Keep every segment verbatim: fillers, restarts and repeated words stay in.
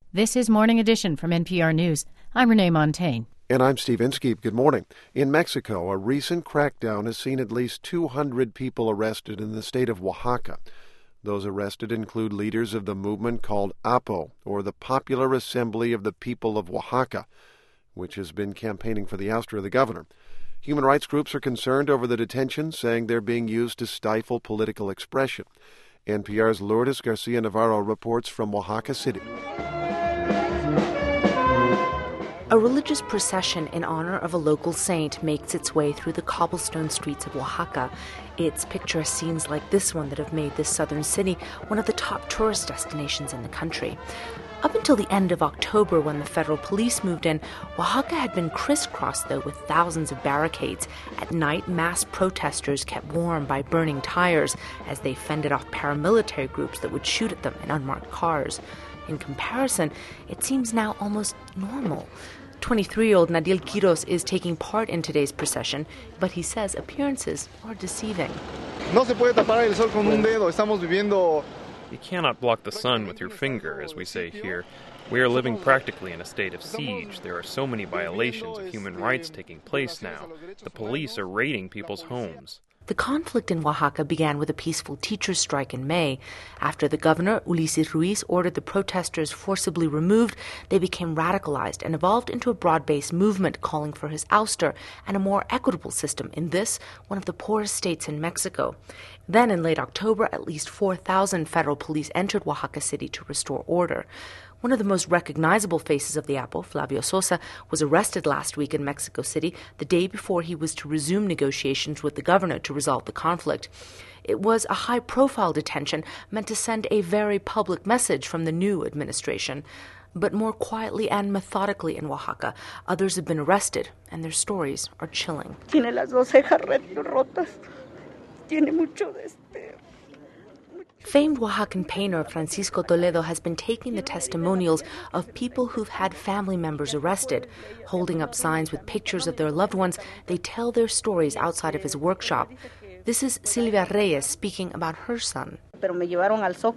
This is Morning Edition from N P R News. I'm Renee Montaigne. And I'm Steve Inskeep. Good morning. In Mexico, a recent crackdown has seen at least two hundred people arrested in the state of Oaxaca. Those arrested include leaders of the movement called A P O, or the Popular Assembly of the People of Oaxaca, which has been campaigning for the ouster of the governor. Human rights groups are concerned over the detention, saying they're being used to stifle political expression. N P R's Lourdes Garcia Navarro reports from Oaxaca City. A religious procession in honor of a local saint makes its way through the cobblestone streets of Oaxaca. It's picturesque scenes like this one that have made this southern city one of the top tourist destinations in the country. Up until the end of October, when the federal police moved in, Oaxaca had been crisscrossed, though, with thousands of barricades. At night, mass protesters kept warm by burning tires as they fended off paramilitary groups that would shoot at them in unmarked cars. In comparison, it seems now almost normal. twenty-three-year-old Nadil Quiros is taking part in today's procession, but he says appearances are deceiving. No se puede tapar el sol con un dedo. Estamos viviendo. You cannot block the sun with your finger, as we say here. We are living practically in a state of siege. There are so many violations of human rights taking place now. The police are raiding people's homes. The conflict in Oaxaca began with a peaceful teachers' strike in May. After the governor, Ulises Ruiz, ordered the protesters forcibly removed, they became radicalized and evolved into a broad-based movement calling for his ouster and a more equitable system in this, one of the poorest states in Mexico. Then, in late October, at least four thousand federal police entered Oaxaca City to restore order. One of the most recognizable faces of the A P O, Flavio Sosa, was arrested last week in Mexico City, the day before he was to resume negotiations with the governor to resolve the conflict. It was a high-profile detention meant to send a very public message from the new administration. But more quietly and methodically in Oaxaca, others have been arrested, and their stories are chilling. Tiene las dos cejas rotas. Tiene mucho de este... Famed Oaxacan painter Francisco Toledo has been taking the testimonials of people who've had family members arrested. Holding up signs with pictures of their loved ones, they tell their stories outside of his workshop. This is Silvia Reyes speaking about her son. They took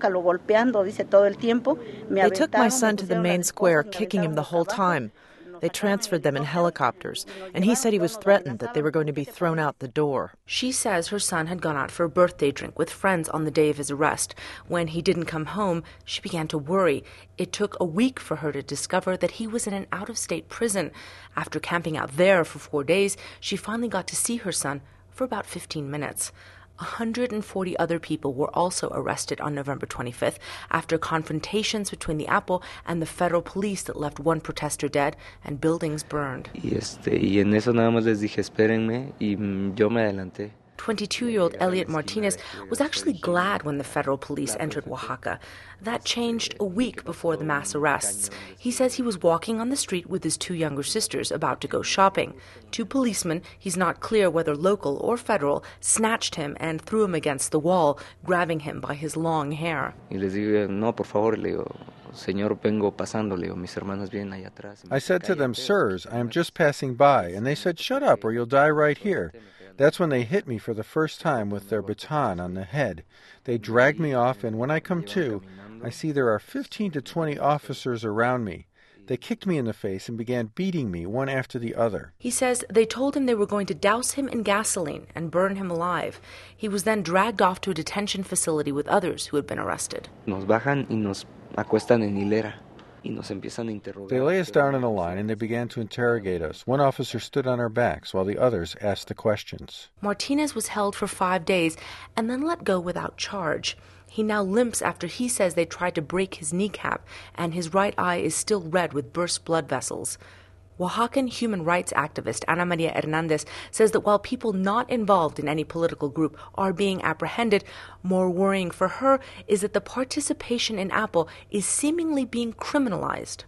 my son to the main square, kicking him the whole time. They transferred them in helicopters, and he said he was threatened that they were going to be thrown out the door. She says her son had gone out for a birthday drink with friends on the day of his arrest. When he didn't come home, she began to worry. It took a week for her to discover that he was in an out-of-state prison. After camping out there for four days, she finally got to see her son for about fifteen minutes. one hundred forty other people were also arrested on November twenty-fifth after confrontations between the A P O and the federal police that left one protester dead and buildings burned. twenty-two-year-old Elliot Martinez was actually glad when the federal police entered Oaxaca. That changed a week before the mass arrests. He says he was walking on the street with his two younger sisters about to go shopping. Two policemen, he's not clear whether local or federal, snatched him and threw him against the wall, grabbing him by his long hair. I said to them, "Sirs, I am just passing by," and they said, "Shut up or you'll die right here." That's when they hit me for the first time with their baton on the head. They dragged me off, and when I come to, I see there are fifteen to twenty officers around me. They kicked me in the face and began beating me one after the other. He says they told him they were going to douse him in gasoline and burn him alive. He was then dragged off to a detention facility with others who had been arrested. Nos bajan y nos acuestan en hilera. They lay us down in a line and they began to interrogate us. One officer stood on our backs while the others asked the questions. Martinez was held for five days and then let go without charge. He now limps after he says they tried to break his kneecap, and his right eye is still red with burst blood vessels. Oaxacan human rights activist Ana Maria Hernandez says that while people not involved in any political group are being apprehended, more worrying for her is that the participation in A P O is seemingly being criminalized.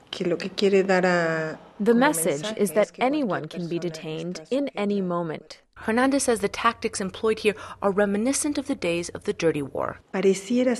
The message is that anyone can be detained in any moment. Hernandez says the tactics employed here are reminiscent of the days of the Dirty War. It seems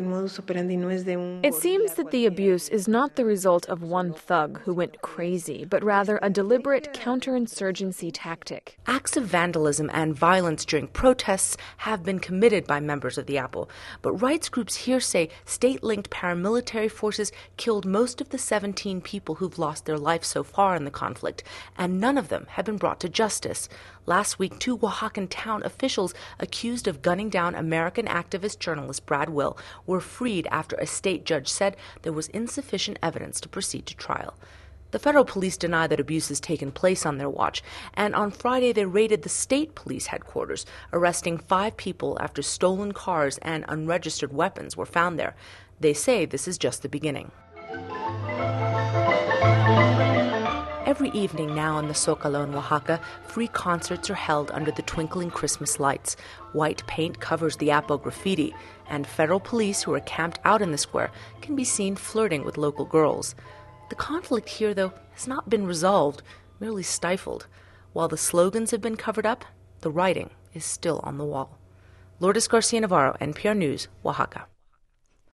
that the abuse is not the result of one thug who went crazy, but rather a deliberate counterinsurgency tactic. Acts of vandalism and violence during protests have been committed by members of the Apple, but rights groups here say state-linked paramilitary forces killed most of the seventeen people who've lost their life so far in the conflict, and none of them have been brought to justice. Last week, two Oaxacan town officials accused of gunning down American activist journalist Brad Will were freed after a state judge said there was insufficient evidence to proceed to trial. The federal police deny that abuse has taken place on their watch, and on Friday they raided the state police headquarters, arresting five people after stolen cars and unregistered weapons were found there. They say this is just the beginning. Every evening now in the Zócalo in Oaxaca, free concerts are held under the twinkling Christmas lights. White paint covers the Apo graffiti, and federal police who are camped out in the square can be seen flirting with local girls. The conflict here, though, has not been resolved, merely stifled. While the slogans have been covered up, the writing is still on the wall. Lourdes Garcia Navarro, N P R News, Oaxaca.